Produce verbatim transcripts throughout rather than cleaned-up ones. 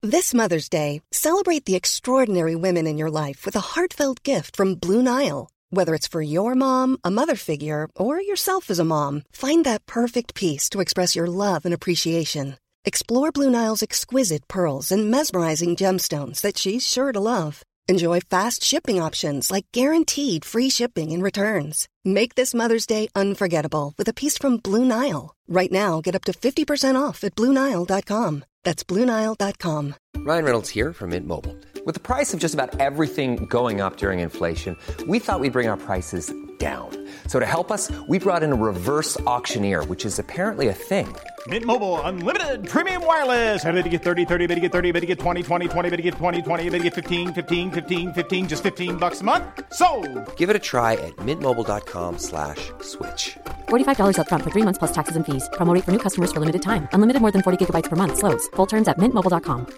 This Mother's Day, celebrate the extraordinary women in your life with a heartfelt gift from Blue Nile. Whether it's for your mom, a mother figure, or yourself as a mom, find that perfect piece to express your love and appreciation. Explore Blue Nile's exquisite pearls and mesmerizing gemstones that she's sure to love. Enjoy fast shipping options like guaranteed free shipping and returns. Make this Mother's Day unforgettable with a piece from Blue Nile. Right now, get up to fifty percent off at Blue Nile dot com. That's Blue Nile dot com. Ryan Reynolds here from Mint Mobile. With the price of just about everything going up during inflation, we thought we'd bring our prices down. So to help us, we brought in a reverse auctioneer, which is apparently a thing. Mint Mobile Unlimited Premium Wireless. How to get thirty, thirty, bit to get thirty, bit to get twenty, twenty, twenty, bit to get twenty, twenty, bit to get fifteen, fifteen, fifteen, fifteen, just fifteen bucks a month? Sold! Give it a try at mintmobile.com slash switch. forty-five dollars up front for three months plus taxes and fees. Promo rate for new customers for limited time. Unlimited more than forty gigabytes per month. Slows full terms at mint mobile dot com.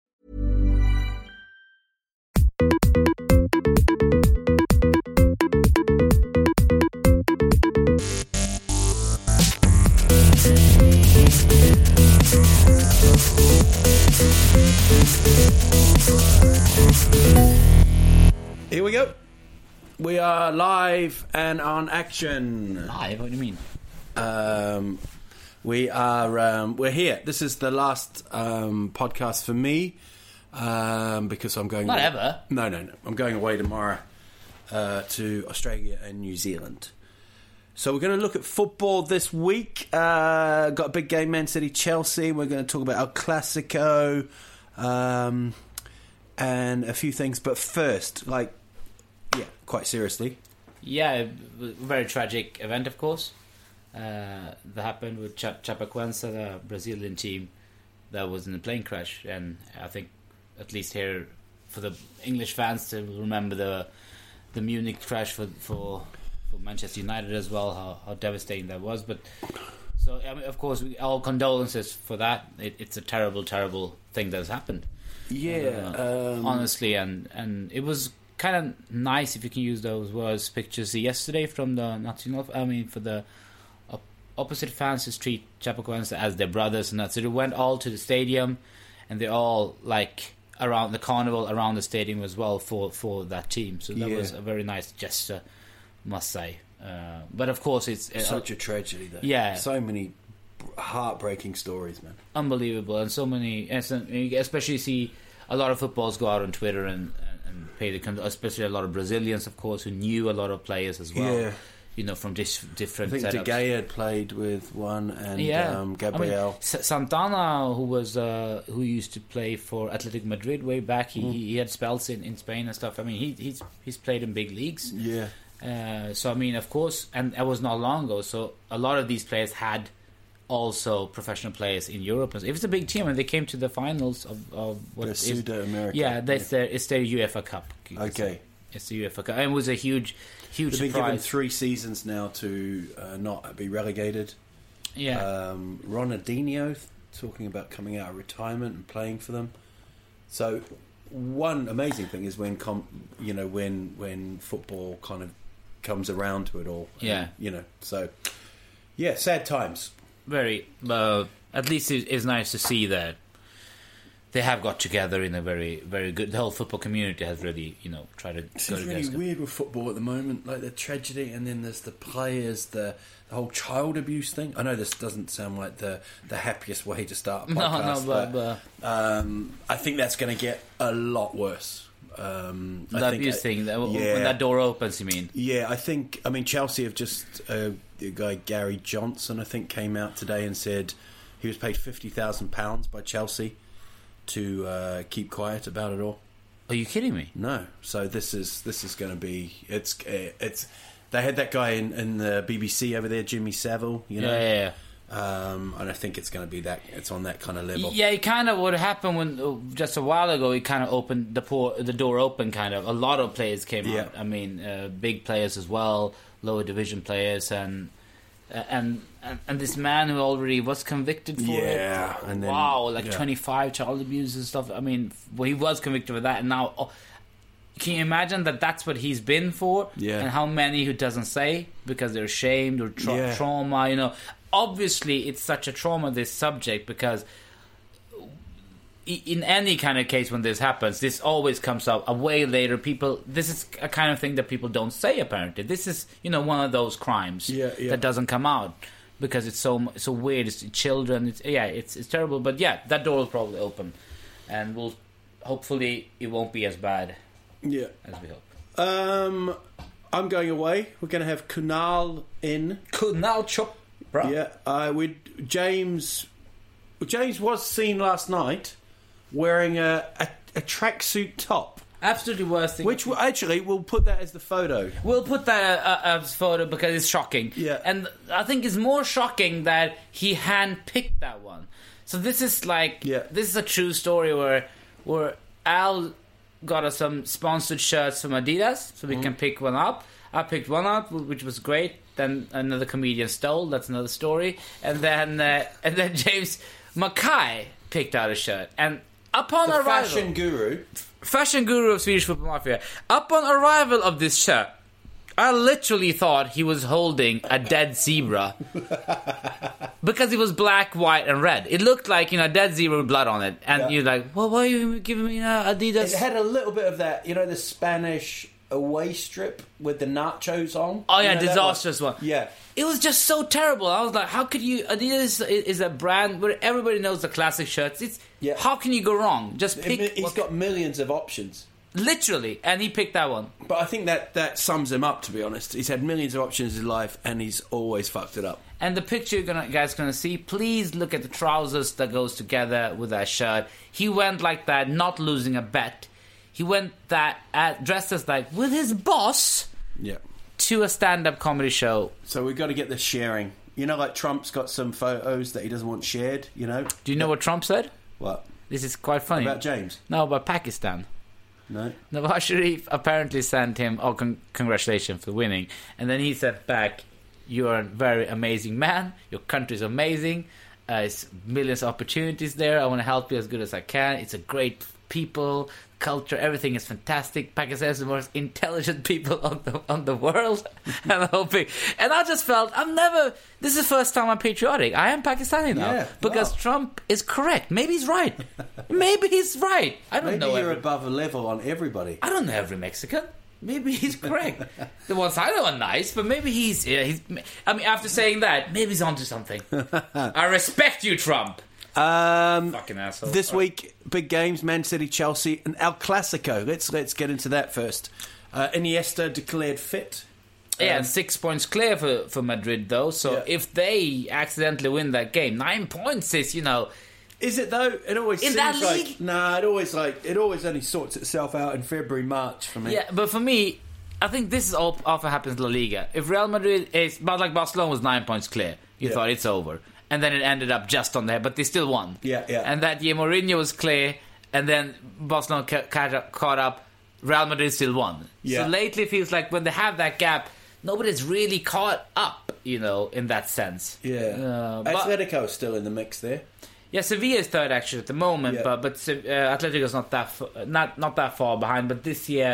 Here we go. We are live and on action. Live? What do you mean? Um, we are. Um, we're here. This is the last um, podcast for me um, because I'm going. Not away. ever. No, no, no. I'm going away tomorrow uh, to Australia and New Zealand. So we're going to look at football this week. Uh, got a big game, Man City, Chelsea. We're going to talk about El Clasico um, and a few things. But first, like, yeah, quite seriously. Yeah, very tragic event, of course. Uh, that happened with Ch- Chapecoense, the Brazilian team that was in a plane crash. And I think, at least here, for the English fans to remember the the Munich crash for... for for Manchester United as well, how, how devastating that was. But so, I mean, of course, we, all condolences for that. It, it's a terrible, terrible thing that has happened. Yeah, uh, um, honestly, and and it was kind of nice, if you can use those words, pictures yesterday from the National. I mean, for the op- opposite fans to treat Chapecoense as their brothers and that. So they went all to the stadium, and they all like around the carnival around the stadium as well for for that team. So that yeah. was a very nice gesture, must say. Uh, but of course it's such a tragedy though. Yeah, so many heartbreaking stories, man. Unbelievable. And so many, especially see a lot of footballs go out on Twitter and, and pay the, especially a lot of Brazilians, of course, who knew a lot of players as well. Yeah. You know, from dis- different I think setups. De Gea had played with one, and yeah. um, Gabriel. I mean, S- Santana, who was uh, who used to play for Athletic Madrid way back, he, mm. he had spells in, in Spain and stuff. I mean, he he's he's played in big leagues. Yeah. Uh, so I mean, of course, and it was not long ago. So a lot of these players had also professional players in Europe. If it's a big team, and they came to the finals of, of what the is Sudo-America. Yeah, that's yeah. their it's their UEFA Cup. Okay, it's the UEFA Cup, and it was a huge, huge. They've been surprise. given three seasons now to uh, not be relegated. Yeah, um, Ronaldinho talking about coming out of retirement and playing for them. So one amazing thing is when com- you know when when football kind of comes around to it all. Yeah. And, you know, so, yeah, sad times. Very, uh, at least it's nice to see that they have got together in a very, very good... The whole football community has really, you know, tried to... It's really weird with football at the moment, like the tragedy, and then there's the players, the, the whole child abuse thing. I know this doesn't sound like the, the happiest way to start a podcast, no, no, but, but, but um, I think that's going to get a lot worse. Um, the I abuse think, thing, that, yeah. when that door opens, you mean? Yeah, I think, I mean, Chelsea have just, uh, the guy Gary Johnson, I think, came out today and said he was paid fifty thousand pounds by Chelsea to uh, keep quiet about it all. Are you kidding me? No. So this is this is going to be, it's, it's, they had that guy in, in the B B C over there, Jimmy Savile, you know? Yeah, yeah, yeah. Um, and I think it's going to be that, it's on that kind of level. Yeah, it kind of what happened when uh, just a while ago it kind of opened the por- the door open. Kind of a lot of players came yeah. out. I mean, uh, big players as well, lower division players, and uh, and, and and this man who already was convicted for yeah, it. And then, wow, like yeah. twenty-five child abuse and stuff. I mean, well, he was convicted for that, and now. Oh, can you imagine that that's what he's been for? Yeah. And how many who doesn't say because they're ashamed or tra- yeah. trauma, you know. Obviously, it's such a trauma, this subject, because in any kind of case when this happens, this always comes up a way later. People, this is a kind of thing that people don't say. Apparently, this is you know one of those crimes Yeah, yeah. that doesn't come out because it's so so weird. It's children. It's, yeah, it's it's terrible. But yeah, that door will probably open, and we'll hopefully it won't be as bad Yeah. as we hope. Um, I'm going away. We're going to have Kunal in. Kunal Chopra. Yeah. Uh, with James. James was seen last night wearing a a, a tracksuit top. Absolutely worst thing. Which will, actually, we'll put that as the photo. We'll put that uh, as photo because it's shocking. Yeah. And I think it's more shocking that he handpicked that one. So this is like, Yeah. this is a true story where where Al got us some sponsored shirts from Adidas, so we Mm-hmm. can pick one up. I picked one up, which was great. Then another comedian stole. That's another story. And then uh, and then James Mackay picked out a shirt. And upon The arrival, fashion guru. fashion guru of Swedish Football Mafia. Upon arrival of this shirt, I literally thought he was holding a dead zebra because it was black, white, and red. It looked like you know a dead zebra with blood on it, and Yeah. you're like, "Well, why are you giving me uh, Adidas?" It had a little bit of that, you know, the Spanish away strip with the nachos on. Oh yeah, You know, that disastrous one. Yeah. It was just so terrible. I was like, how could you? Adidas is, is a brand where everybody knows the classic shirts. It's Yeah. how can you go wrong? Just It- pick. He's what- got millions of options. literally, and he picked that one. But I think that, that sums him up, to be honest. He's had millions of options in his life, and he's always fucked it up. And the picture you're gonna, guys gonna see, please look at the trousers that goes together with that shirt. He went like that, not losing a bet. He went that at, dressed as like with his boss Yeah. to a stand-up comedy show. So we've got to get this sharing. You know, like Trump's got some photos that he doesn't want shared, you know? Do you know what Trump said? What? This is quite funny. About James? No, about Pakistan. No? Nawaz Sharif apparently sent him, oh, con- congratulations for winning. And then he said back, you're a very amazing man. Your country's amazing. Uh, it's millions of opportunities there. I want to help you as good as I can. It's a great people, culture, everything is fantastic. Pakistan is the most intelligent people on the on the world. And I'm hoping. And I just felt, I'm never, this is the first time I'm patriotic. I am Pakistani now. Yeah, because wow. Trump is correct. Maybe he's right. Maybe he's right. I don't Maybe know. you're every- above a level on everybody. I don't know every Mexican. Maybe he's correct. The ones I know are nice, but maybe he's, yeah, he's. I mean, after saying that, maybe he's onto something. I respect you, Trump. Um, Fucking asshole. this week, big games: Man City, Chelsea, and El Clasico. Let's let's get into that first. Uh, Iniesta declared fit. Yeah, Um, six points clear for, for Madrid, though. So Yeah. if they accidentally win that game, nine points is, you know, Is it though? It always In seems that like league? nah. It always like it always only sorts itself out in February, March for me. yeah. But for me, I think this is all often happens in La Liga. If Real Madrid is, but like Barcelona was nine points clear, you Yeah. thought it's over, and then it ended up just on there, but they still won. Yeah, yeah. And that year Mourinho was clear, and then Barcelona ca- caught up, caught up. Real Madrid still won. Yeah. So lately, it feels like when they have that gap, nobody's really caught up. You know, in that sense. Yeah. Uh, but- Atletico is still in the mix there. Yeah, Sevilla is third actually at the moment, Yeah. but but Se- uh, Atletico's not that f- not not that far behind. But this year,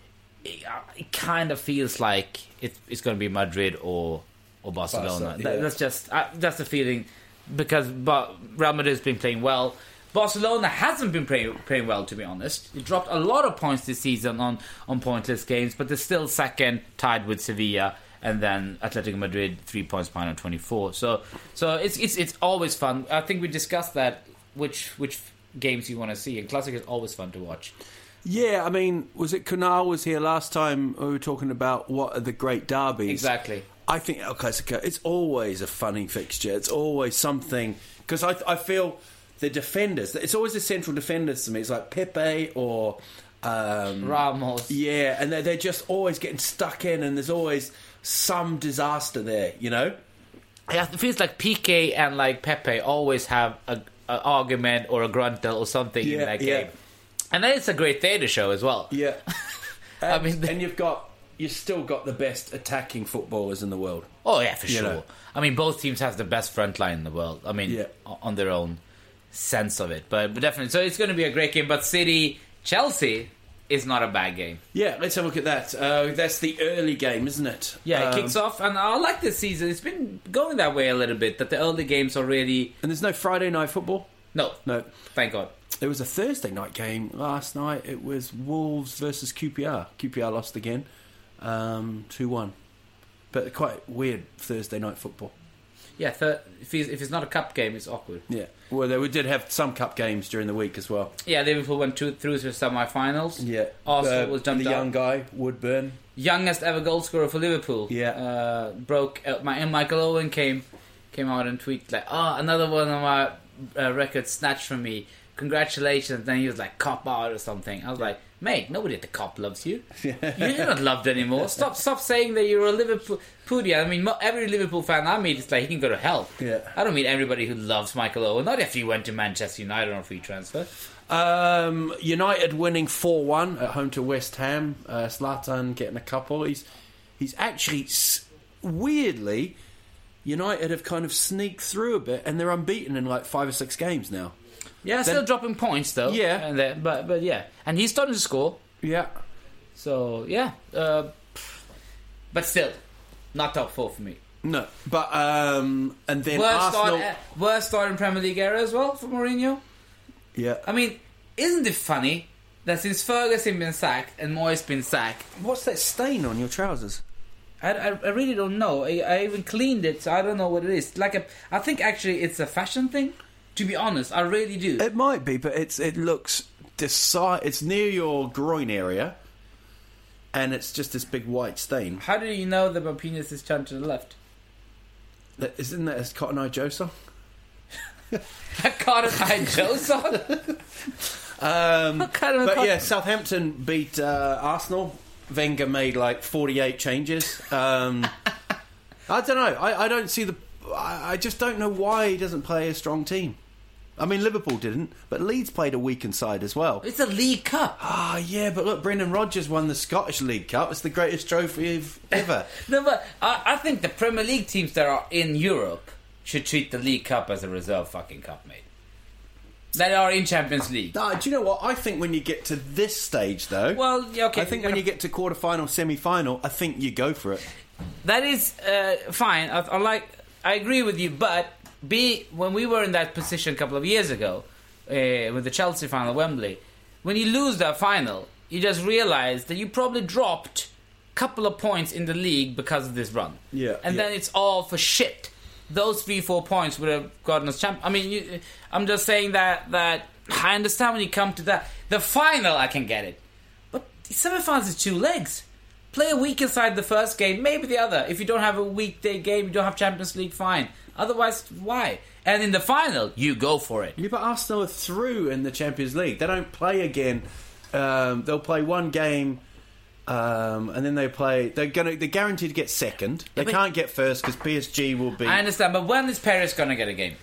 it, uh, it kind of feels like it, it's going to be Madrid or or Barcelona. Barca, That- yeah. That's just uh, that's the feeling because but Real Madrid's been playing well. Barcelona hasn't been playing playing well, to be honest. They dropped a lot of points this season on on pointless games, but they're still second, tied with Sevilla. And then Atletico Madrid three points behind on twenty-four. So, so it's it's it's always fun. I think we discussed that which which games you want to see, and Classic is always fun to watch. Yeah, I mean, was it Kunal was here last time? We were talking about what are the great derbies. Exactly. I think El Clasico. It's always a funny fixture. It's always something because I I feel the defenders. It's always the central defenders to me. It's like Pepe or um, Ramos. Yeah, and they're, they're just always getting stuck in, and there's always some disaster there, you know? Yeah, it feels like P K and like Pepe always have a, a argument or a gruntle or something in Yeah, that yeah. game, and then it's a great theatre show as well. Yeah. I And, mean, and you've got, you've still got the best attacking footballers in the world. Oh yeah, for You sure. know. I mean, both teams have the best front line in the world. I mean, Yeah. o- on their own sense of it, but, but definitely. So it's going to be a great game. But City Chelsea is not a bad game. Yeah, let's have a look at that. Uh, that's the early game, isn't it? Yeah, it Um, kicks off, and I like this season. It's been going that way a little bit. That the early games already. And there's no Friday night football? No, No. thank God. there was a Thursday night game last night. It was Wolves versus Q P R. Q P R lost again, um, two one. But quite weird Thursday night football. Yeah, th- if, it's, if it's not a cup game, it's awkward. Yeah. Well, they we did have some cup games during the week as well. Yeah, Liverpool went to, through to semi-finals. Yeah. Arsenal uh, was jumped the out. young guy, Woodburn. Youngest ever goal scorer for Liverpool. Yeah. Uh, broke. Uh, my, and Michael Owen came came out and tweeted like, "Oh, another one of my uh, records snatched from me. Congratulations!" Then he was like, "Cop out" or something. I was like, "Mate, nobody at the Cop loves you. You're not loved anymore. Stop, stop saying that you're a Liverpool Liverpoolian. I mean, mo- every Liverpool fan I meet is like, he can go to hell. Yeah. I don't meet everybody who loves Michael Owen. Not if he went to Manchester United on a free transfer. Um, United winning four one at home to West Ham. Uh, Zlatan getting a couple. He's he's actually weirdly, United have kind of sneaked through a bit, and they're unbeaten in like five or six games now. Yeah, Then- still dropping points though. Yeah. and then, but but yeah, and he's starting to score. Yeah. So yeah, uh, but still, not top four for me. No, but um, and then Worst Arsenal. start, uh, worst start in Premier League era as well for Mourinho. Yeah. I mean, isn't it funny that since Ferguson been sacked and Moyes been sacked, What's that stain on your trousers? I, I, I really don't know. I, I even cleaned it, so I don't know what it is. Like a, I think actually it's a fashion thing. To be honest, I really do. It might be, but it's it looks deci- It's near your groin area, and it's just this big white stain. How do you know that my penis is turned to the left? That, isn't that a Cotton Eye Joe song? I caught an Eye Joe song. Um, What kind of a but con- yeah, Southampton beat uh, Arsenal. Wenger made like forty-eight changes. Um, I don't know. I, I don't see the. I, I just don't know why he doesn't play a strong team. I mean, Liverpool didn't, but Leeds played a weakened side as well. It's a League Cup. Ah, yeah, but look, Brendan Rodgers won the Scottish League Cup. It's the greatest trophy of ever. No, but I, I think the Premier League teams that are in Europe should treat the League Cup as a reserve fucking cup, mate. That are in Champions League. Ah, do you know what? I think when you get to this stage, though, Well, yeah, okay. I think when you get to quarter-final, semi-final, I think you go for it. That is uh, fine. I, I like. I agree with you, but be when we were in that position a couple of years ago uh, with the Chelsea final at Wembley, when you lose that final, you just realize that you probably dropped a couple of points in the league because of this run. Yeah, and yeah. then it's all for shit. Those three, four points would have gotten us champ. I mean, you, I'm just saying that that I understand when you come to that. The final, I can get it, but the semi-finals is two legs. Play a week inside the first game, maybe the other. If you don't have a weekday game, you don't have Champions League, fine. Otherwise, why? And in the final, you go for it. Yeah, but Arsenal are through in the Champions League. They don't play again. Um, they'll play one game, um, and then they play. They're gonna. They're guaranteed to get second. They Yeah, but- can't get first because P S G will be. I understand, but when is Paris going to get a game?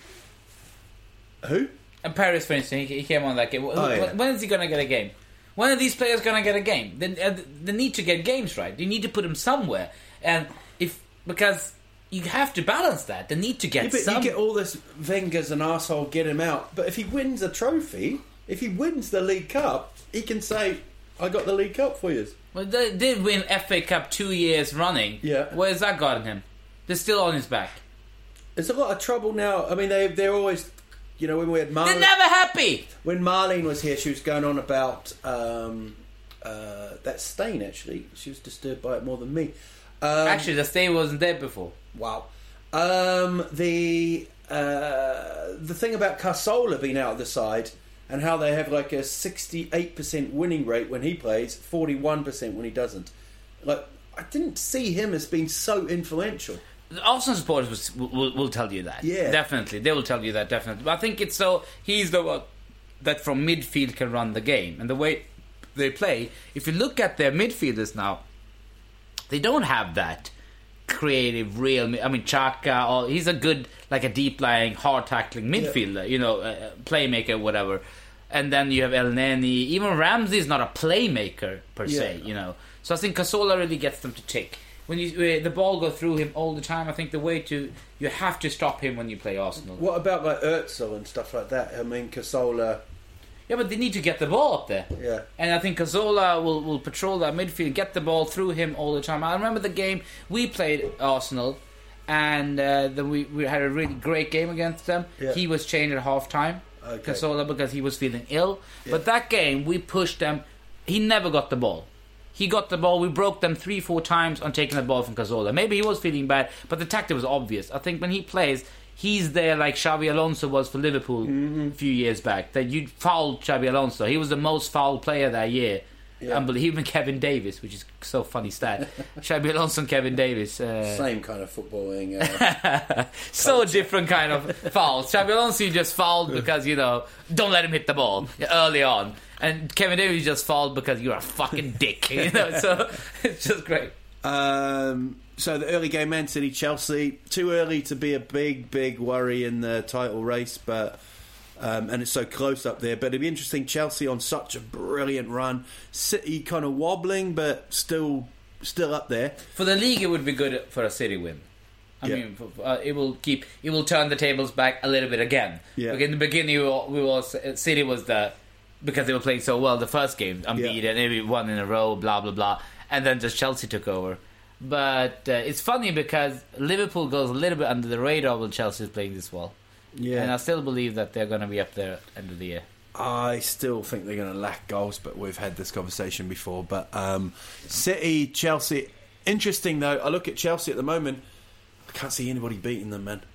Who? And Paris, for instance, he, he came on that game. Wh- Oh, yeah. when, when is he going to get a game? When are these players going to get a game? They, uh, they need to get games, right? You need to put them somewhere, and if because you have to balance that. They need to get Yeah, but some. you get all this Wenger's an arsehole, get him out. But if he wins a trophy, if he wins the League Cup, he can say, "I got the League Cup for you." Well, they did win F A Cup two years running. Yeah. Where's that gotten him? They're still on his back. There's a lot of trouble now. I mean, they they're always, you know, when we had Marlene, They're never happy. when Marlene was here, she was going on about um, uh, that stain. Actually, she was disturbed by it more than me. Um, Actually, the stain wasn't there before. wow. Um, the uh, the thing about Cazorla being out of the side and how they have like a sixty-eight percent winning rate when he plays, forty-one percent when he doesn't. Like, I didn't see him as being so influential. The Arsenal supporters will, will, will tell you that. Yeah. Definitely. They will tell you that, definitely. But I think it's so... He's the one that from midfield can run the game. And the way they play, if you look at their midfielders now, they don't have that creative, real... I mean, Xhaka, or, he's a good, like a deep-lying, hard-tackling midfielder, you know, a playmaker, whatever. And then you have El Neni. Even Ramsey is not a playmaker, per Yeah. se, you know. So I think Cazorla really gets them to tick. When you, uh, the ball goes through him all the time, I think the way to... You have to stop him when you play Arsenal. What about like Özil and stuff like that? I mean, Cazorla... Yeah, but they need to get the ball up there. Yeah. And I think Cazorla will, will patrol that midfield, get the ball through him all the time. I remember the game we played Arsenal, and uh, then we, we had a really great game against them. Yeah. He was changed at half time, okay. Cazorla because he was feeling ill. Yeah. But that game, we pushed them. He never got the ball. He got the ball. We broke them three, four times on taking the ball from Cazorla. Maybe he was feeling bad, but the tactic was obvious. I think when he plays, he's there like Xabi Alonso was for Liverpool mm-hmm. a few years back. That you fouled Xabi Alonso. He was the most fouled player that year. Yeah. Unbelievable. Kevin Davis, which is so funny stat. Xabi Alonso and Kevin Davis. Uh, Same kind of footballing. Uh, so different kind of fouls. Xabi Alonso you just fouled because, you know, don't let him hit the ball early on. And Kevin Davis just fouled because you're a fucking dick. You know, so it's just great. Um, so the early game, Man City, Chelsea. Too early to be a big, big worry in the title race, but... Um, and it's so close up there. But it'd be interesting. Chelsea on such a brilliant run. City kind of wobbling, but still still up there. For the league, it would be good for a City win. I yeah. mean, uh, it will keep. It will turn the tables back a little bit again. Yeah. Like in the beginning, we were, we were City was the because they were playing so well the first game, unbeaten, yeah. maybe one in a row, blah blah blah, and then just Chelsea took over. But uh, it's funny because Liverpool goes a little bit under the radar when Chelsea is playing this well. Yeah, and I still believe that they're going to be up there at the end of the year. I still think they're going to lack goals, but we've had this conversation before. But um, City, Chelsea, interesting though. I look at Chelsea at the moment. I can't see anybody beating them, man.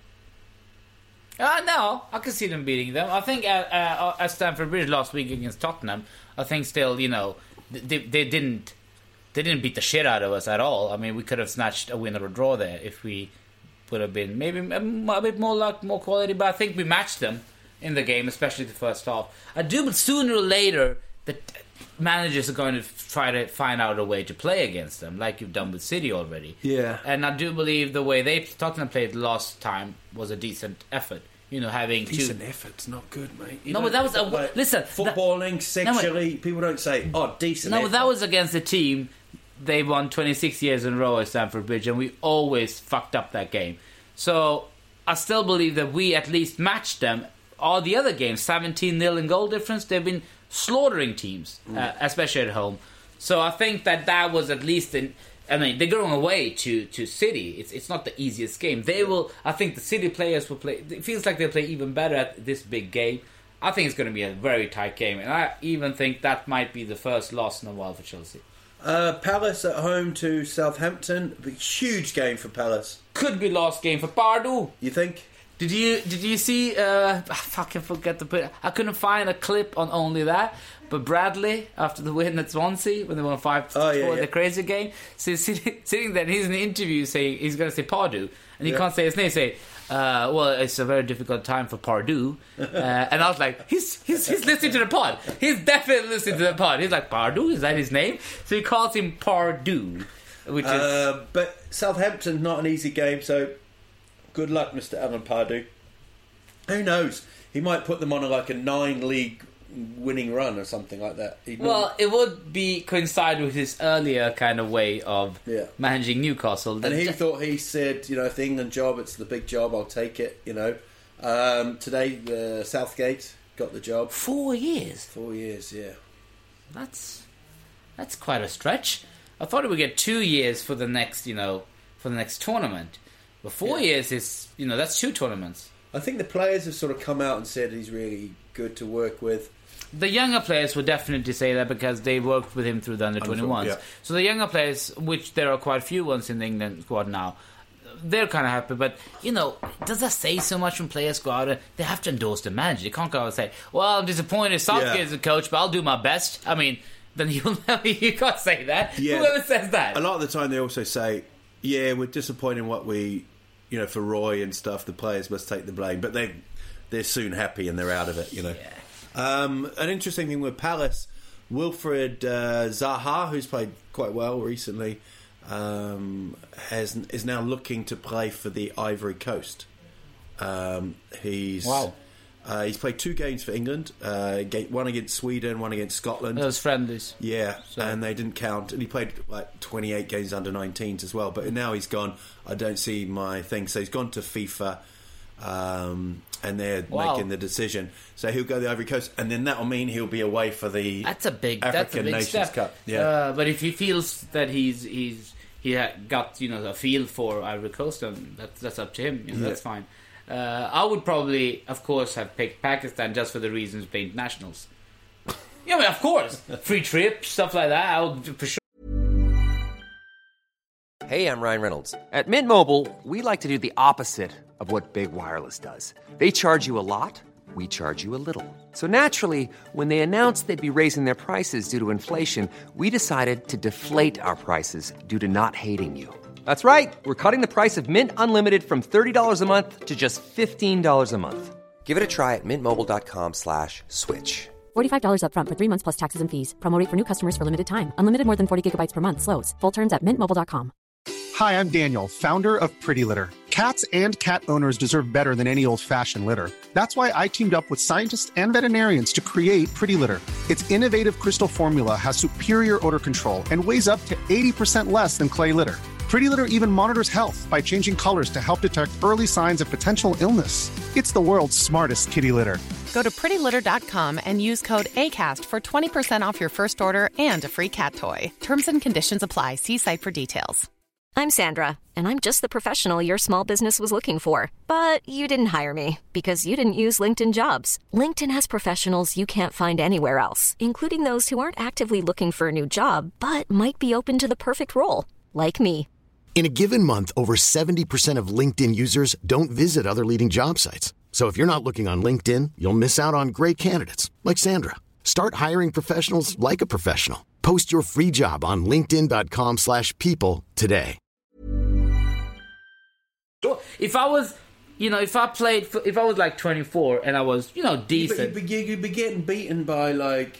Uh, no, I can see them beating them. I think at, uh, at Stamford Bridge last week against Tottenham, I think still, you know, they, they didn't they didn't beat the shit out of us at all. I mean, we could have snatched a win or a draw there if we would have been maybe a bit more luck, more quality, but I think we matched them in the game, especially the first half. I do, but sooner or later, the managers are going to try to find out a way to play against them, like you've done with City already. Yeah. And I do believe the way they Tottenham played last time was a decent effort. You know, having decent two... effort's not good, mate. You no, but that was a like listen. Footballing, that, sexually, no, people don't say, "Oh, decent." No, effort. but that was against a team. They won twenty-six years in a row at Stamford Bridge, and we always fucked up that game. So I still believe that we at least matched them. All the other games, seventeen nil in goal difference, they've been slaughtering teams, mm. uh, especially at home. So I think that that was at least in... I mean, they're going away to, to City. It's it's not the easiest game. They will... I think the City players will play... It feels like they'll play even better at this big game. I think it's going to be a very tight game. And I even think that might be the first loss in a while for Chelsea. Uh, Palace at home to Southampton. A huge game for Palace. Could be last game for Pardew. You think? Did you did you see? Uh, I fucking forget to put. I couldn't find a clip on Only That. But Bradley, after the win at Swansea when they won five to oh, four, yeah, yeah. the crazy game, so he's sitting, sitting there. And he's in the interview saying he's going to say Pardew, and he yeah. can't say his name. Say, uh, well, it's a very difficult time for Pardew. Uh, and I was like, he's he's he's listening to the pod. He's definitely listening to the pod. He's like, Pardew, is that his name? So he calls him Pardew, which is. Uh, but Southampton's not an easy game, so good luck, Mister Alan Pardew. Who knows? He might put them on a, like a nine league winning run or something like that. He'd well, not... it would be coincide with his earlier kind of way of yeah. managing Newcastle. And he thought, he said, you know, if the England job, it's the big job, I'll take it, you know. Um, today, uh, Southgate got the job. Four years? Four years, yeah. That's that's quite a stretch. I thought it would get two years for the next, you know, for the next tournament. But four yeah. years is, you know, that's two tournaments. I think the players have sort of come out and said he's really good to work with. The younger players would definitely say that because they worked with him through the under twenty-ones. Yeah. So the younger players, which there are quite a few ones in the England squad now, they're kind of happy. But, you know, does that say so much when players go out? They have to endorse the manager. They can't go out and say, well, I'm disappointed Southgate is the coach, but I'll do my best. I mean, then you'll never, you can't say that. Yeah. Whoever says that. A lot of the time they also say, yeah, we're disappointed in what we... You know, for Roy and stuff, the players must take the blame. But they, they're soon happy and they're out of it, you know. Yeah. Um, an interesting thing with Palace, Wilfred uh, Zaha, who's played quite well recently, um, has is now looking to play for the Ivory Coast. Um, he's wow. Uh, he's played two games for England, uh, one against Sweden, one against Scotland. Those friendlies. Yeah, so. And they didn't count. And he played like twenty-eight games under nineteens as well. But now he's gone, I don't see my thing. So he's gone to FIFA, um, and they're wow. making the decision. So he'll go to the Ivory Coast, and then that'll mean he'll be away for the that's a big, African that's a big Nations step. Cup. Yeah. Uh, but if he feels that he's he's he got, you know, a feel for Ivory Coast, then that's, that's up to him. You know, yeah. That's fine. Uh, I would probably, of course, have picked Pakistan just for the reasons playing internationals. Yeah, I mean, of course. Free trips, stuff like that, I would for sure. Hey, I'm Ryan Reynolds. At Mint Mobile, we like to do the opposite of what Big Wireless does. They charge you a lot, we charge you a little. So naturally, when they announced they'd be raising their prices due to inflation, we decided to deflate our prices due to not hating you. That's right. We're cutting the price of Mint Unlimited from thirty dollars a month to just fifteen dollars a month. Give it a try at mintmobile.com slash switch. forty-five dollars up front for three months plus taxes and fees. Promo rate for new customers for limited time. Unlimited more than forty gigabytes per month. Slows full terms at mint mobile dot com. Hi, I'm Daniel, founder of Pretty Litter. Cats and cat owners deserve better than any old-fashioned litter. That's why I teamed up with scientists and veterinarians to create Pretty Litter. Its innovative crystal formula has superior odor control and weighs up to eighty percent less than clay litter. Pretty Litter even monitors health by changing colors to help detect early signs of potential illness. It's the world's smartest kitty litter. Go to pretty litter dot com and use code ACAST for twenty percent off your first order and a free cat toy. Terms and conditions apply. See site for details. I'm Sandra, and I'm just the professional your small business was looking for. But you didn't hire me because you didn't use LinkedIn Jobs. LinkedIn has professionals you can't find anywhere else, including those who aren't actively looking for a new job, but might be open to the perfect role, like me. In a given month, over seventy percent of LinkedIn users don't visit other leading job sites. So if you're not looking on LinkedIn, you'll miss out on great candidates like Sandra. Start hiring professionals like a professional. Post your free job on linkedin.com slash people today. If I was, you know, if I played, if I was like twenty-four and I was, you know, decent. But you'd be, you'd be getting beaten by, like,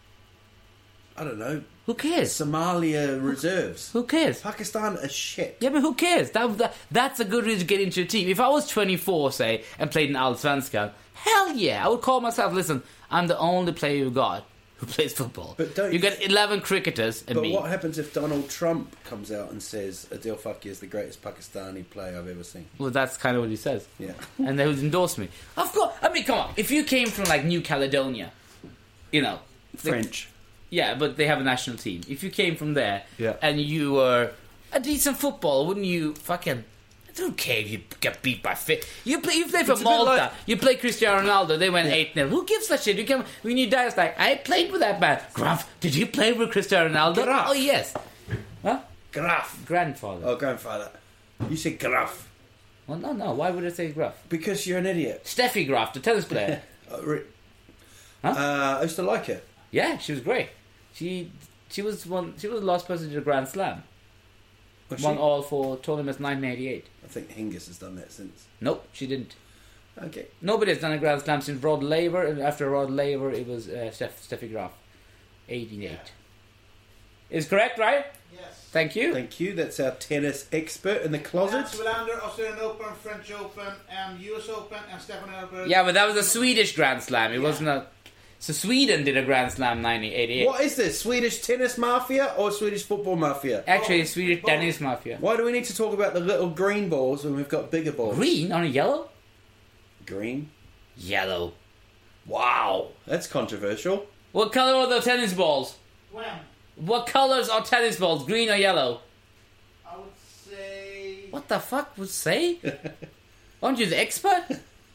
I don't know. Who cares? Somalia reserves. Who cares? Pakistan is shit. Yeah, but who cares? That, that That's a good reason to get into a team. If I was twenty-four, say, and played in Allsvenskan, hell yeah, I would call myself, listen, I'm the only player you got who plays football. But don't you got eleven cricketers and but me. But what happens if Donald Trump comes out and says Adil Fakir is the greatest Pakistani player I've ever seen? Well, that's kind of what he says. Yeah. And they would endorse me. Of course. I mean, come on. If you came from, like, New Caledonia, you know. French. The, yeah, but they have a national team. If you came from there yeah. and you were a decent footballer, wouldn't you fucking... I don't care if you get beat by fit. You play, you play for it's Malta. Like, you play Cristiano Ronaldo. They went eight nil. Who gives a shit? You come when you die. It's like I played with that man. Graf, did you play with Cristiano Ronaldo? Graf. Oh yes. Huh? Graf. Grandfather. Oh, grandfather. You said Graf. Well, no, no. Why would I say Graf? Because you're an idiot. Steffi Graf, the tennis player. uh, re- huh? uh, I used to like her. Yeah, she was great. She she was one. She was the last person to do a Grand Slam. Was Won she? all four tournaments nineteen eighty-eight. I think Hingis has done that since. Nope, she didn't. Okay. Nobody has done a Grand Slam since Rod Laver, and after Rod Laver, it was uh, Steff, Steffi Graf. eighty-eight. Yeah. Is correct, right? Yes. Thank you. Thank you. That's our tennis expert in the closet. Wilander, Australian Open, French Open, and U S Open, and Stefan Edberg. Yeah, but that was a Swedish Grand Slam. It yeah. wasn't a... So Sweden did a Grand Slam nineteen eighty-eight. What is this? Swedish tennis mafia or Swedish football mafia? Actually, oh, Swedish oh. tennis mafia. Why do we need to talk about the little green balls when we've got bigger balls? Green on a yellow? Green? Yellow. Wow. That's controversial. What colour are the tennis balls? When? What colours are tennis balls? Green or yellow? I would say... What the fuck would say? Aren't you the expert?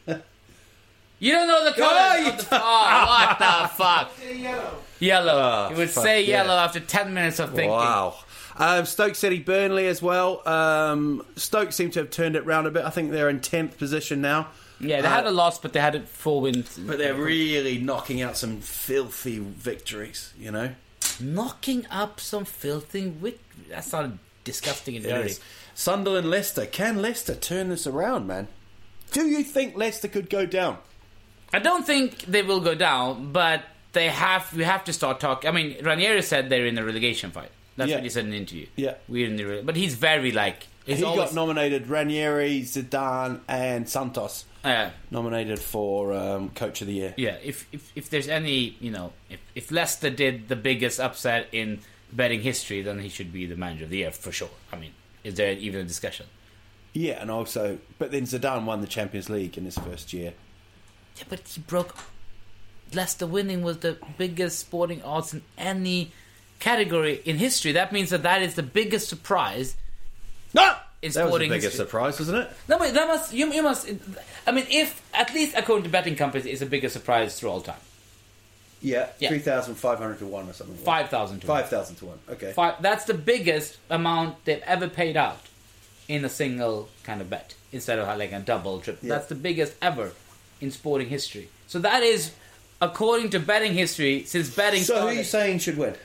You don't know the colour. Oh, of the, oh, what the fuck? Yellow. Yellow. Oh, you would fuck say yeah. yellow after ten minutes of thinking. Wow. Um, Stoke City, Burnley as well. Um, Stoke seem to have turned it round a bit. I think they're in tenth position now. Yeah, they uh, had a loss, but they had four wins. But they're really knocking out some filthy victories, you know? Knocking up some filthy victories? That sounded disgusting and dirty. Sunderland, Leicester. Can Leicester turn this around, man? Do you think Leicester could go down? I don't think they will go down, but they have. We have to start talking. I mean, Ranieri said they're in the relegation fight. That's yeah. what he said in an interview. Yeah, we're in the. Re- but he's very like. He's he always, got nominated. Ranieri, Zidane, and Santos. Uh, nominated for um, Coach of the Year. Yeah, if, if if there's any, you know, if if Leicester did the biggest upset in betting history, then he should be the manager of the year for sure. I mean, is there even a discussion? Yeah, and also, but then Zidane won the Champions League in his first year. Yeah, but he broke. Leicester winning was the biggest sporting odds in any category in history. That means that that is the biggest surprise. No! in That was the sporting biggest history. surprise, wasn't it? No, but that must you, you must. I mean, if at least according to betting companies, it's a bigger surprise through all time. Yeah, Yeah. three thousand five hundred to one or something. Five thousand to one. Five thousand to one. Okay. Five, that's the biggest amount they've ever paid out in a single kind of bet instead of like a double, triple. Yeah. That's the biggest ever in sporting history. So that is, according to betting history, since betting So who started. are you saying should win?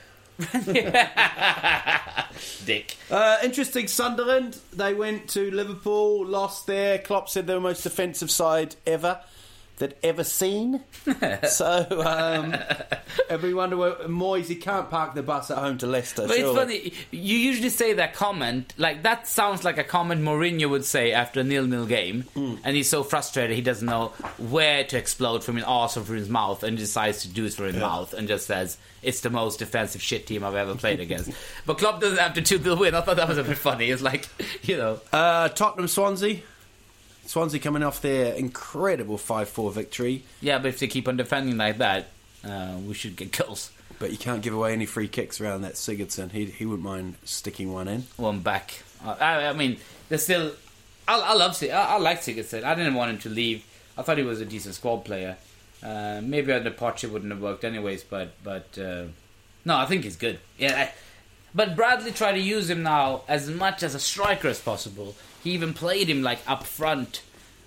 Dick. Uh, interesting. Sunderland. They went to Liverpool, lost there. Klopp said they were the most defensive side ever that ever seen. So, um, and we wonder where Moyes, he can't park the bus at home to Leicester. But surely. it's funny, you usually say that comment, like that sounds like a comment Mourinho would say after a nil-nil game, Mm. and he's so frustrated he doesn't know where to explode from his arse or from his mouth, and decides to do it from his Yeah. mouth, and just says, it's the most defensive shit team I've ever played against. But Klopp doesn't have to two-nil win. I thought that was a bit funny. It's like, you know. Uh, Tottenham, Swansea. Swansea coming off their incredible five four victory. Yeah, but if they keep on defending like that, uh, we should get goals. But you can't give away any free kicks around that Sigurdsson. He he wouldn't mind sticking one in. One back. Uh, I, I mean, there's still. I, I love Sig. I, I like Sigurdsson. I didn't want him to leave. I thought he was a decent squad player. Uh, maybe a departure wouldn't have worked anyways. But but uh, no, I think he's good. Yeah. I, but Bradley tried to use him now as much as a striker as possible. He even played him like up front.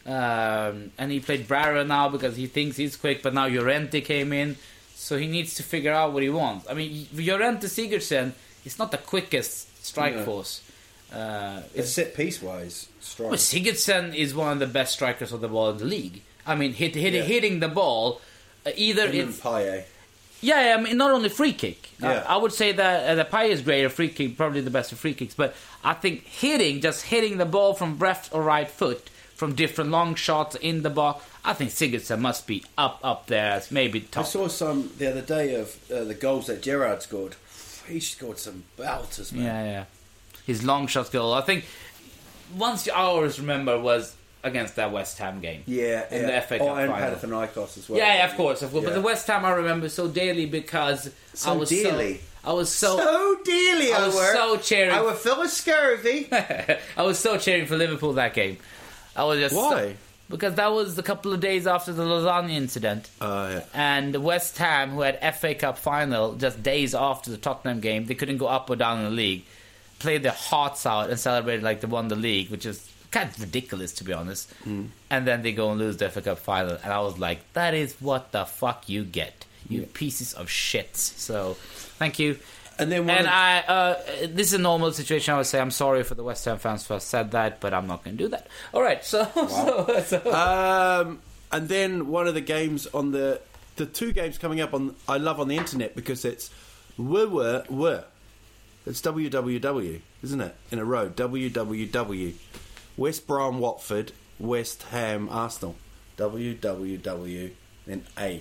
Um, and he played Brara now because he thinks he's quick. But now Llorente came in. So he needs to figure out what he wants. I mean, Llorente Sigurdsson is not the quickest strike No. force. Uh, It's set piece wise strong. well, Sigurdsson is one of the best strikers of the ball in the league. I mean, hit, hit, Yeah. hitting the ball, uh, either Him it's and Payet. yeah, I mean, not only free kick. Yeah. Uh, I would say that uh, the Payet is great at free kick, probably the best at free kicks. But I think hitting, just hitting the ball from left or right foot, from different long shots in the box, I think Sigurdsson must be up up there as maybe I top. saw some the other day of uh, the goals that Gerrard scored. He scored some belters, man. Yeah, yeah. His long shot goal. I think once I always remember was against that West Ham game. Yeah, in yeah. the F A Cup oh, and final. Panathinaikos as well. Yeah, yeah, of course, of course. Yeah. But the West Ham I remember so dearly because So I was dearly. so I was so So dearly, I was were. so cheering. I was full of scurvy. I was so cheering for Liverpool that game. I was just Why? so- because that was a couple of days after the Lasagna incident. Oh, yeah. And West Ham, who had F A Cup final just days after the Tottenham game, they couldn't go up or down in the league, played their hearts out and celebrated like they won the league, which is kind of ridiculous, to be honest. Mm. And then they go and lose the F A Cup final. And I was like, that is what the fuck you get, you pieces of shit. So, thank you. And then one And of- I, uh, this is a normal situation. I would say I'm sorry for the West Ham fans for said that, but I'm not going to do that. All right, so, so, so. Um, and then one of the games on the the two games coming up on I love on the internet because it's w w w. It's W W W, isn't it? In a row, W W W. West Brom, Watford, West Ham, Arsenal. W W W, then A.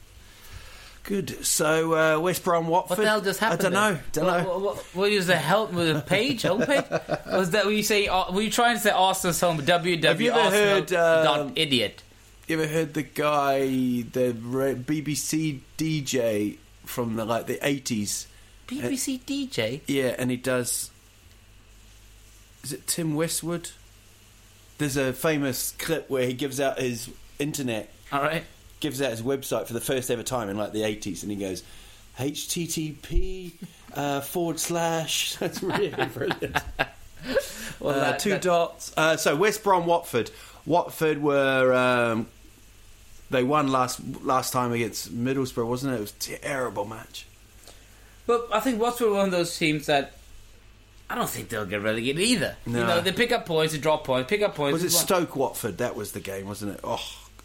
Good. So uh, West Brom, Watford. What the hell just happened? I don't know. there? Don't what, know. What, what, what was the help with the page? Home page? Was that? Were you say? Uh, were you trying to say Arsenal's home? W Have you W ever heard, Arsenal um, dot idiot. You ever heard the guy, the re- B B C D J from the like the eighties? B B C D J. Yeah, and he does. Is it Tim Westwood? There's a famous clip where he gives out his internet. All right. Gives out his website for the first ever time in like the eighties, and he goes, H T T P uh, forward slash. That's really brilliant. Well, uh, that- two that- dots. Uh, so West Brom, Watford. Watford were um, they won last last time against Middlesbrough, wasn't it? It was a terrible match. But I think Watford one of those teams that I don't think they'll get relegated either. No. You know, they pick up points, they drop points, pick up points. Was it they drop- Stoke Watford? That was the game, wasn't it? Oh,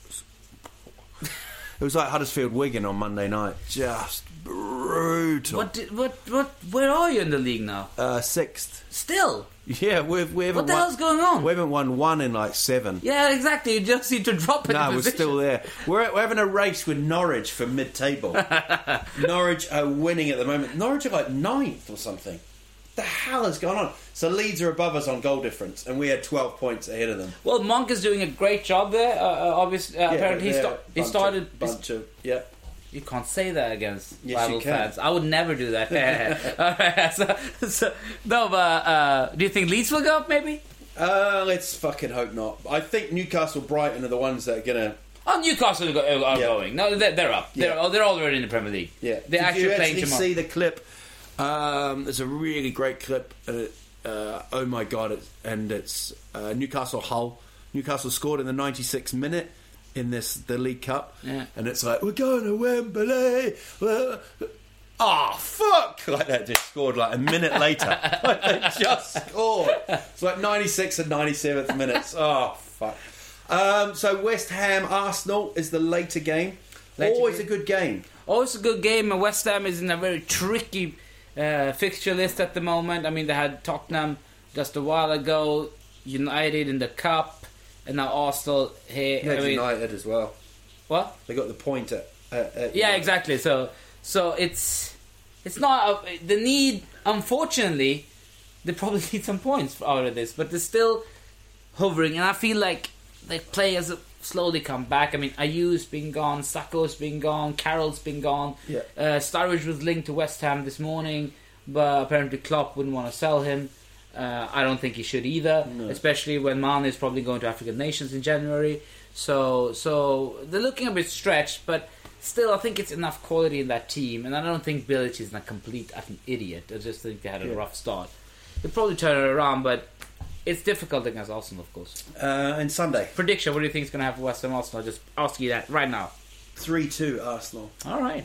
it was like Huddersfield Wigan on Monday night. Just brutal. What, did, what, what, where are you in the league now? Uh, sixth. Still? Yeah, we've we haven't What the won, hell's going on? We haven't won one in like seven. Yeah, exactly. You just need to drop it. No, in we're position. still there. We're, we're having a race with Norwich for mid-table. Norwich are winning at the moment. Norwich are like ninth or something. The hell has gone on? So Leeds are above us on goal difference, and we had twelve points ahead of them. Well, Monk is doing a great job there. Uh, uh, obviously, uh, Yeah, apparently he, they're sta- a he bunch started. Of, bunch of yeah. You can't say that against Yes, rival you can. fans. I would never do that. All right, so, so, no, but uh, do you think Leeds will go up? Maybe. Uh, let's fucking hope not. I think Newcastle, Brighton are the ones that are gonna. Oh, Newcastle are, go- are Yeah. going. No, they're, they're up. They're Yeah. they're already in the Premier League. Yeah, they're Did actually you playing actually tomorrow. see the clip? Um, there's a really great clip. Uh, uh, oh my god! It's, and it's uh, Newcastle Hull. Newcastle scored in the ninety-sixth minute in this the League Cup, Yeah. and it's like we're going to Wembley. Oh fuck! Like that, just scored like a minute later. Like they just scored. It's like ninety-six and ninety-seventh minutes. Oh fuck! Um, so West Ham Arsenal is the later game. Later Always game. a good game. Oh, it's a good game. and West Ham is in a very tricky uh, fixture list at the moment. I mean, they had Tottenham just a while ago, United in the Cup, and now Arsenal here. Yeah, I mean, United as well. What? They got the point at. at, at Yeah, United. exactly. So, so it's it's not a, the need. Unfortunately, they probably need some points out of this, but they're still hovering, and I feel like the players have slowly come back. I mean, Ayu's been gone, Sakho's been gone, Carroll's been gone. Yeah. Uh, Sturridge was linked to West Ham this morning, but apparently Klopp wouldn't want to sell him. Uh, I don't think he should either, No. especially when Mane is probably going to African nations in January. So, so they're looking a bit stretched, but still, I think it's enough quality in that team, and I don't think Bilic is a complete fucking idiot. I just think they had a Yeah. rough start. They'll probably turn it around, but it's difficult against Arsenal, of course. Uh, and Sunday, Prediction: what do you think is going to happen with West Ham Arsenal? I'll just ask you that right now. three two Arsenal. All right,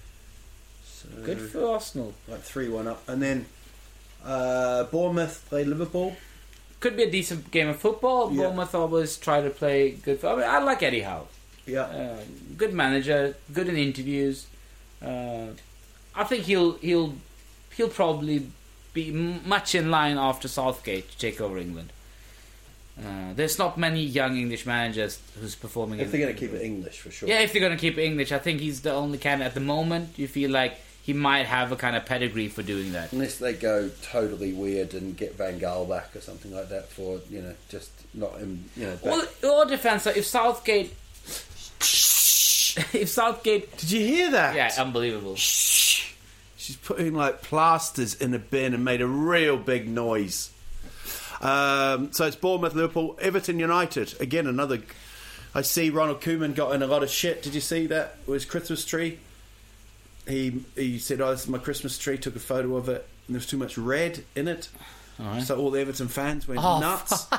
So, good for Arsenal. like three one up, and then uh, Bournemouth play Liverpool. Could be a decent game of football. Yeah. Bournemouth always try to play good. I mean, I like Eddie Howe. Yeah, Uh, good manager, good in interviews. Uh, I think he'll he'll he'll probably be m- much in line after Southgate to take over England. Uh, there's not many young English managers who's performing. if in- they're going to keep it English for sure. Yeah, if they're going to keep it English, I think he's the only candidate at the moment. You feel like he might have a kind of pedigree for doing that. Unless they go totally weird and get Van Gaal back or something like that for, you know, just not him, you know. Back. Well, all defense. If Southgate, if Southgate, Did you hear that? yeah, unbelievable. She's putting like plasters in a bin and made a real big noise. Um, so it's Bournemouth, Liverpool, Everton, United. Again, another. I see Ronald Koeman got in a lot of shit. Did you see that? With his Christmas tree. He he said, "Oh, this is my Christmas tree." Took a photo of it, and there was too much red in it. All right. So all the Everton fans went Oh, nuts.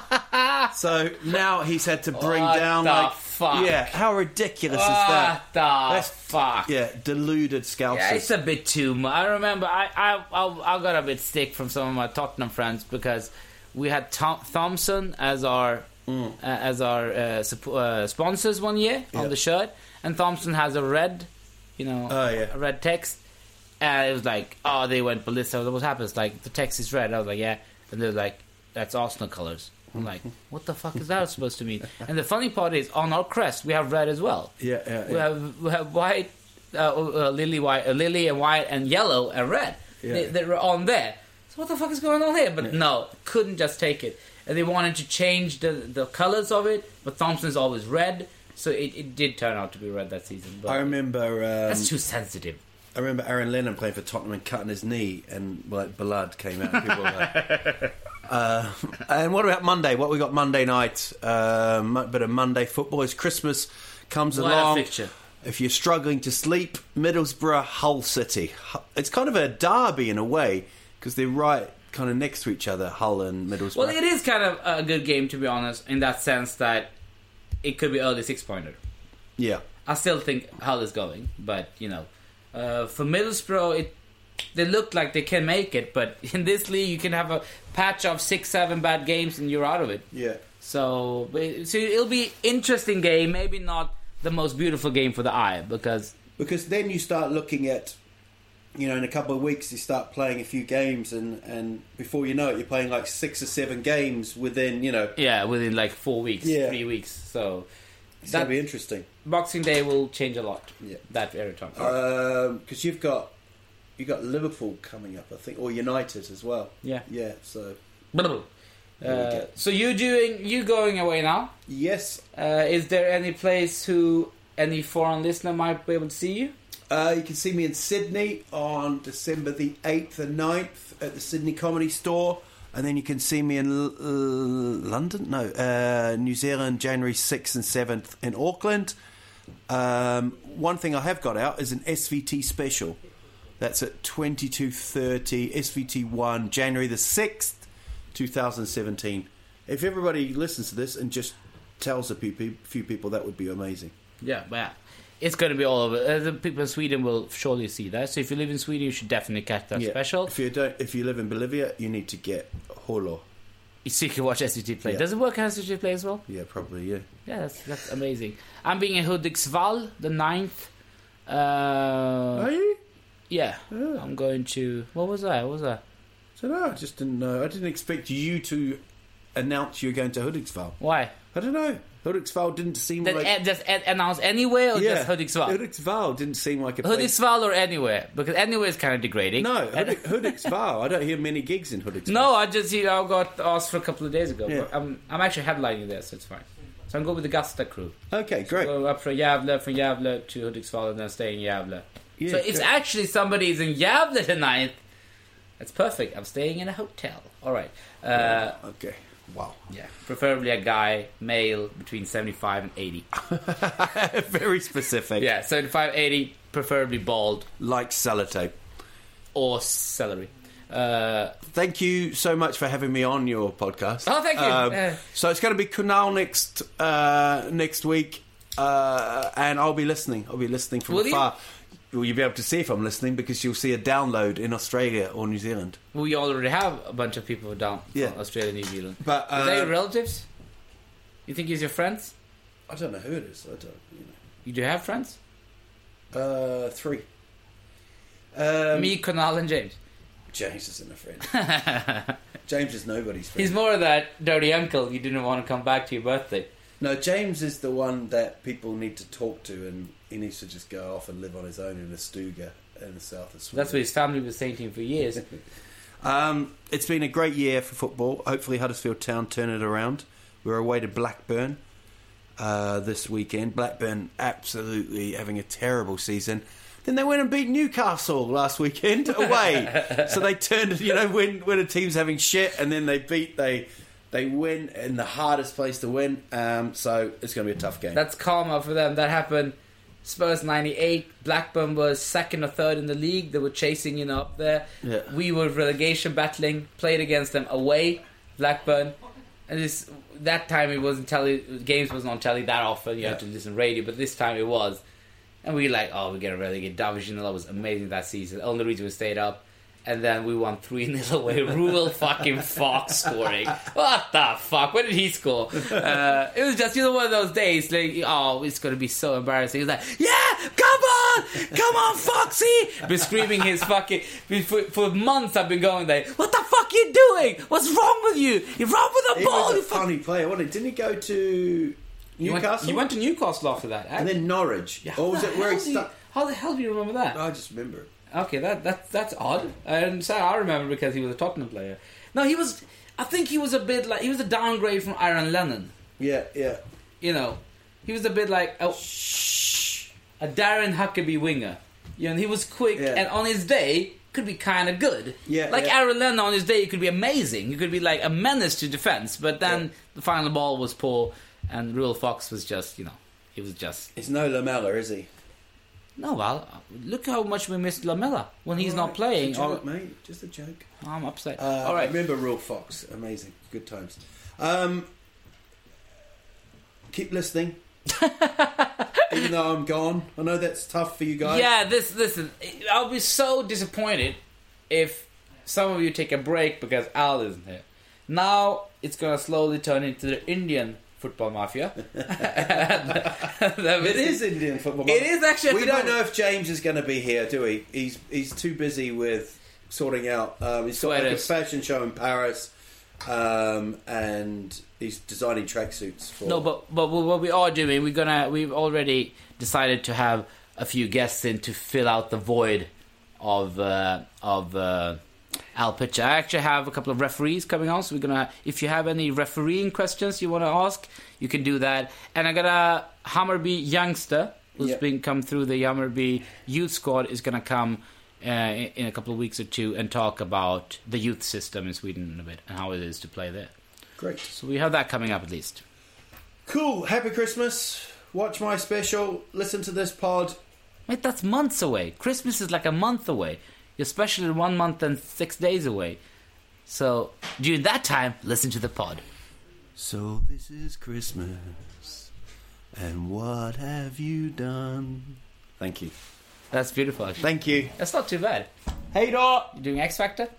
So now he's had to bring What down the like, fuck? yeah, how ridiculous What is that? the That's- fuck? Yeah, deluded scalpers. Yeah, it's a bit too much. I remember I, I, I, I got a bit stick from some of my Tottenham friends because we had Tom, Thompson as our Mm. uh, as our uh, sup- uh, sponsors one year Yeah. on the shirt, and Thompson has a red, you know, Oh, yeah. a red text, and it was like, oh, they went ballistic. What happens? Like the text is red. I was like, yeah, and they're like, that's Arsenal colors. I'm like, what the fuck is that supposed to mean? And the funny part is, on our crest we have red as well. Yeah, yeah, We yeah. have we have white, uh, uh, lily white, uh, lily and white and yellow and red. Yeah. They, they're on there. So what the fuck is going on here? But no, couldn't just take it. And they wanted to change the the colors of it, but Thompson's always red, so it, it did turn out to be red that season. But I remember. Um, that's too sensitive. I remember Aaron Lennon playing for Tottenham and cutting his knee, and like blood came out. And people were like, uh, and what about Monday? What we got Monday night? Um, a bit of Monday football. As Christmas comes What a along, fixture. if you're struggling to sleep, Middlesbrough, Hull City. Hu- It's kind of a derby in a way because they're right, kind of next to each other, Hull and Middlesbrough. Well, it is kind of a good game, to be honest, in that sense that it could be early six-pointer. Yeah, I still think Hull is going, but, you know, uh, for Middlesbrough, it, they look like they can make it, but in this league, you can have a patch of six, seven bad games and you're out of it. yeah. So, but- so it'll be interesting game, maybe not the most beautiful game for the eye, because Because then you start looking at, you know, in a couple of weeks you start playing a few games, and, and before you know it, you're playing like six or seven games within, you know, yeah, within like four weeks, Yeah. three weeks. So it's that going to be interesting. Boxing Day will change a lot. Yeah. That every time. Because you've got you got Liverpool coming up, I think, or United as well. Yeah. Yeah. So Blah. There we Uh, go. so you doing you going away now? yes, Uh, is there any place who any foreign listener might be able to see you? uh, you can see me in Sydney on December the eighth and ninth at the Sydney Comedy Store, And then you can see me in L- L- London, no, uh, New Zealand, January sixth and seventh in Auckland. Um, one thing I have got out is an S V T special. That's at twenty-two thirty, S V T one, January the sixth, twenty seventeen. If everybody listens to this and just tells a few, few people, that would be amazing. Yeah, well, it's going to be all over. Uh, the people in Sweden will surely see that. So if you live in Sweden, you should definitely catch that Yeah. special. If you don't, if you live in Bolivia, you need to get Holo. So you can watch S V T play. Yeah. Does it work as S V T play as well? Yeah, probably, yeah. Yeah, that's, that's amazing. I'm being in Hudiksvall the ninth. Uh, Are you? Yeah. Yeah. I'm going to... What was that? What was that? I don't know. I just didn't know. I didn't expect you to announce you were going to Hudiksvall. Why? I don't know. Hudiksvall didn't seem Did like... uh, just uh, announce anywhere or yeah, just Hudiksvall? Hudiksvall didn't seem like a place... Hudiksvall or anywhere? Because anywhere is kind of degrading. No, Hudik- Hudiksvall. I don't hear many gigs in Hudiksvall. No, I just you know, got asked for a couple of days ago. Yeah. But I'm, I'm actually headlining there, so it's fine. So I'm going with the Gasta crew. Okay, great. Go up from Gävle, from Gävle to Hudiksvall, and then stay in Gävle. Yeah, so if good. actually somebody's in Gävle tonight, that's perfect. I'm staying in a hotel. All right. Uh, Okay. Wow. yeah, preferably a guy, male, between seventy-five and eighty. Very specific. Yeah, seventy-five, eighty, preferably bald Like sellotape. or celery. Uh, Thank you so much for having me on your podcast. Oh, thank you. Um, Uh, so it's going to be Kunal next uh, next week, uh, and I'll be listening. I'll be listening from Will you? afar. Well, you'll be able to see if I'm listening because you'll see a download in Australia or New Zealand. we already have a bunch of people down Yeah. from Australia and New Zealand. But Are they uh, your relatives? You think he's your friends? I don't know who it is. I don't. You You do have friends? know. Uh, three. Um, Me, Kunal, and James. James isn't a friend. James is nobody's friend. He's more of that dirty uncle you didn't want to come back to your birthday. No, James is the one that people need to talk to, and he needs to just go off and live on his own in a stuga in the south of Sweden. That's what his family was saying to him for years. Um, it's been a great year for football. Hopefully Huddersfield Town turn it around. We're away to Blackburn uh, this weekend. Blackburn absolutely having a terrible season. Then they went and beat Newcastle last weekend away. So they turned, you know, when when a team's having shit, and then they beat, they they win in the hardest place to win. Um, so it's going to be a tough game. That's karma for them. That happened. Spurs ninety-eight. Blackburn was second or third in the league. They were chasing, you know, up there. Yeah. We were relegation battling. Played against them away. Blackburn. And this that time it wasn't telly. Games wasn't on telly that often. You Yeah. had to listen to radio. But this time it was. And we were like, oh, we're going to relegate Division. That was amazing that season. The only reason we stayed up. And then we won three nil away. Ruel fucking Fox scoring. What the fuck? When did he score? Uh, it was just, you know, one of those days, like, oh, it's going to be so embarrassing. He's like, yeah, come on! Come on, Foxy! Been screaming his fucking... For, for months I've been going there, what the fuck are you doing? What's wrong with you? You're wrong with the he ball! was a you fuck- funny player, wasn't he? Didn't he go to You went, Newcastle? you went to Newcastle after that, eh? and then Norwich. Yeah, Or was how it the where he hell do you- stuck? How the hell do you remember that? I just remember it. Okay, that that that's odd. And so I remember because he was a Tottenham player. No, he was. I think he was a bit like he was a downgrade from Aaron Lennon. Yeah, yeah. You know, he was a bit like a, a Darren Huckabee winger. You know, he was quick Yeah. and on his day could be kind of good. Yeah, like yeah. Aaron Lennon on his day could be amazing. He could be like a menace to defense. But then Yeah. the final ball was poor, and Ruel Fox was just, you know, he was just. It's no Lamella, is he? No, well, look how much we missed Lamella when he's All not right, playing. Just a joke, Or- mate. Just a joke. I'm upset. Uh, All I right. remember Real Fox. Amazing. Good times. Um, keep listening. Even though I'm gone. I know that's tough for you guys. Yeah, this listen, I'll be so disappointed if some of you take a break because Al isn't here. Now it's gonna slowly turn into the Indian football mafia. It is Indian football. It is actually. at We the don't moment. know if James is going to be here, do we? He's he's too busy with sorting out. Um, he's got like a Sweaters. fashion show in Paris, um, and he's designing tracksuits for. No, but but what we are doing, we're gonna we've already decided to have a few guests in to fill out the void of uh, of uh, Al Pitcher. I actually have a couple of referees coming on, so we're gonna. If you have any refereeing questions you want to ask, you can do that. And I got a Hammarby youngster who's Yeah. been come through the Hammarby youth squad is gonna come uh, in, in a couple of weeks or two and talk about the youth system in Sweden a bit and how it is to play there. Great. So we have that coming up at least. Cool. Happy Christmas. Watch my special. Listen to this pod. Mate, that's months away. Christmas is like a month away. You're especially one month and six days away. So during that time, listen to the pod. So this is Christmas, and what have you done? Thank you. That's beautiful, actually. Thank you. That's not too bad. Hey, då! You doing X Factor?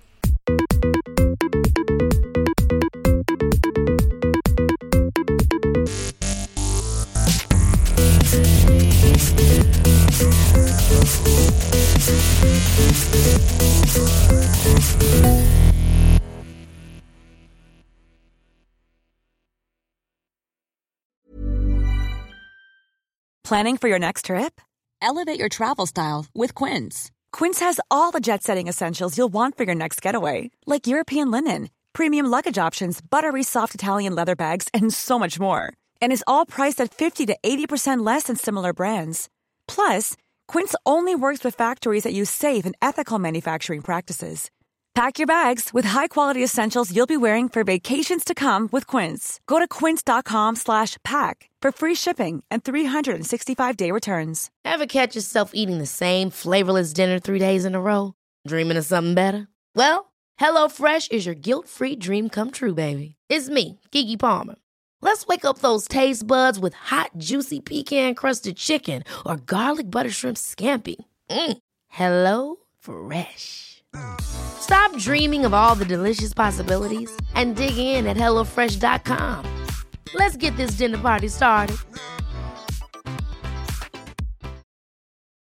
Planning for your next trip? Elevate your travel style with Quince. Quince has all the jet-setting essentials you'll want for your next getaway, like European linen, premium luggage options, buttery soft Italian leather bags, and so much more. And is all priced at fifty to eighty percent less than similar brands. Plus, Quince only works with factories that use safe and ethical manufacturing practices. Pack your bags with high-quality essentials you'll be wearing for vacations to come with Quince. Go to quince.com slash pack for free shipping and three sixty-five day returns. Ever catch yourself eating the same flavorless dinner three days in a row? Dreaming of something better? Well, HelloFresh is your guilt-free dream come true, baby. It's me, Keke Palmer. Let's wake up those taste buds with hot, juicy pecan-crusted chicken or garlic butter shrimp scampi. Mm. Hello Fresh. Stop dreaming of all the delicious possibilities and dig in at hello fresh dot com. Let's get this dinner party started.